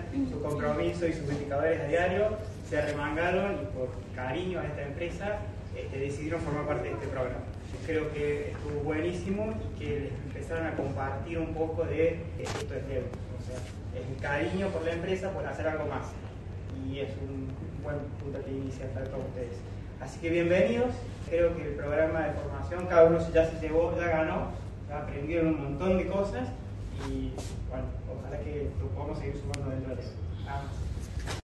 su compromiso y sus indicadores a diario, se arremangaron y por cariño a esta empresa decidieron formar parte de este programa. Creo que estuvo buenísimo y que les empezaron a compartir un poco de esto es Leo. O sea, el cariño por la empresa por hacer algo más. Y es un buen punto de inicio para todos ustedes. Así que bienvenidos. Creo que el programa de formación, cada uno ya se llevó, ya ganó, ya aprendieron un montón de cosas y bueno, ojalá que lo podamos seguir sumando dentro de eso.